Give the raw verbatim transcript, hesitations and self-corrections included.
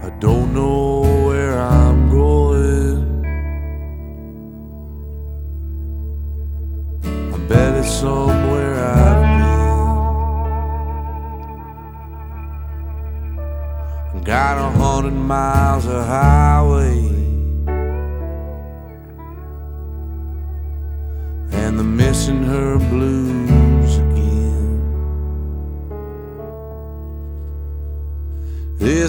I don't know where I'm going. I bet it's somewhere I've been. Got a hundred miles of highway and the missing her blues.